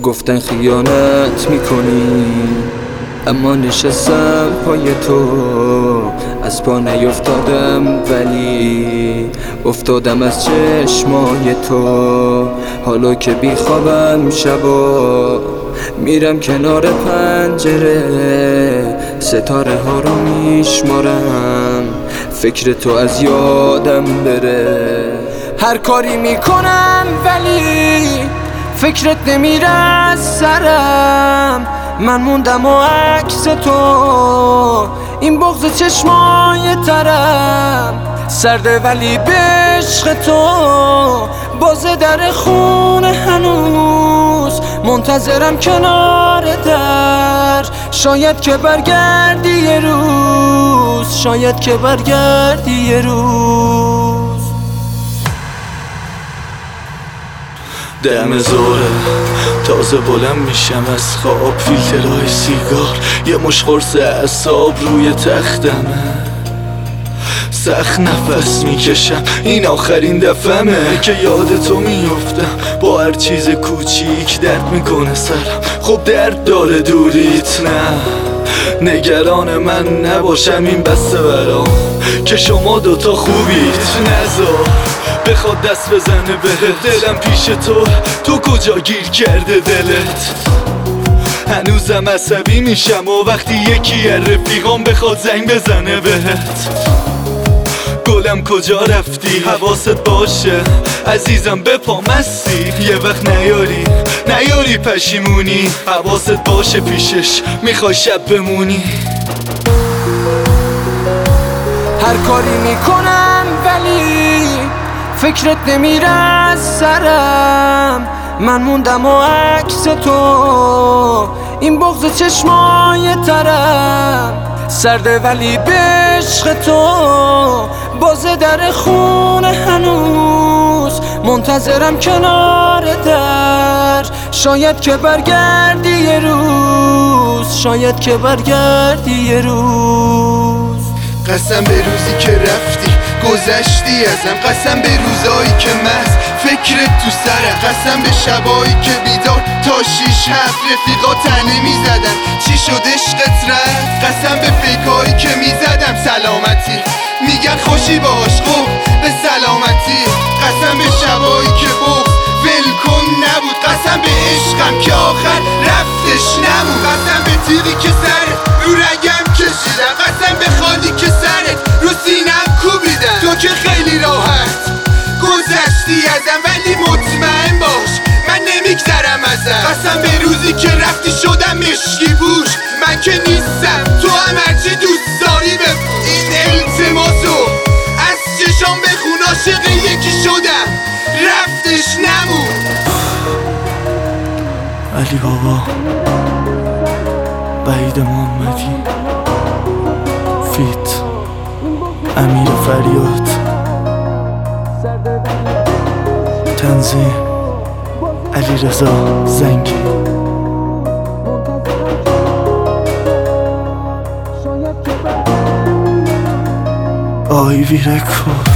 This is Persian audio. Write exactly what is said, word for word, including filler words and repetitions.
گفتن خیانت میکنی، اما نشستم پای تو، از پا نیفتادم ولی افتادم از چشمای تو. حالا که بیخوابم شبا میرم کنار پنجره، ستاره ها رو میشمارم، فکر تو از یادم بره. هر کاری میکنم ولی فکرت نمیره از سرم، من موندم و عکس تو، این بغض چشمای ترم سرده ولی به عشق تو، باز در خونه هنوز منتظرم کنار در، شاید که برگردی یه روز، شاید که برگردی یه روز. دم زوره تازه بلند میشم از خواب، فیلترهای سیگار یه مش قرص اعصاب روی تختمه، سخت نفس میکشم این آخرین دفعمه که یاد تو میفتم، با هر چیز کوچیک درد میکنه سرم، خب درد داره دوریت نه، نگران من نباشم این بسته برام که شما دوتا خوبیت، نذار بخواد دست بزنه بهت، دلم پیش تو، تو کجا گیر کرده دلت؟ هنوزم عصبی میشم و وقتی یکی از رفیقام بخواد زنگ بزنه بهت. گلم کجا رفتی؟ حواست باشه عزیزم به پا مستی، یه وقت نیاری نیاری پشیمونی، حواست باشه پیشش میخوای شب بمونی. هر کاری میکنم ولی فکرت نمیره از سرم، من موندم و عکس تو، این بغض چشمای ترم سرده ولی به عشق تو، باز در خونه هنوز منتظرم کنار در، شاید که برگردی یه روز، شاید که برگردی یه روز. قسم به روزی که رفتی گذشتی ازم، قسم به روزایی که محض فکرت تو سرم، قسم به شبایی که بیدار تا شیش هفت رفیقا تنه میزدن چی شد عشقت رفت، قسم به فیکایی که میزدم سلامتی میگن خوشی باش خوب به سلامتی، قسم به شبایی که بغض ولکن نبود، قسم به عشقم که آخر رفتش نمود، قسم به تیغی که سرت رو رگم کشیدم، قسم به خالی که سرت رو سینم کوبیدم، تو که خیلی راحت گذشتی ازم ولی مطمئن باش من نمیگذرم ازم، قسم به روزی که رفتی شدم مشکی پوش، من که نیستم تو هم هرچی دوست داری بپوش، این التماسو از چشام بخون، عاشق یکی شدم رفتش نمون. علی بابا، وحید محمدی، فیت امیر فریاد، تنظیم علی رضا زنگی. آی ویرکو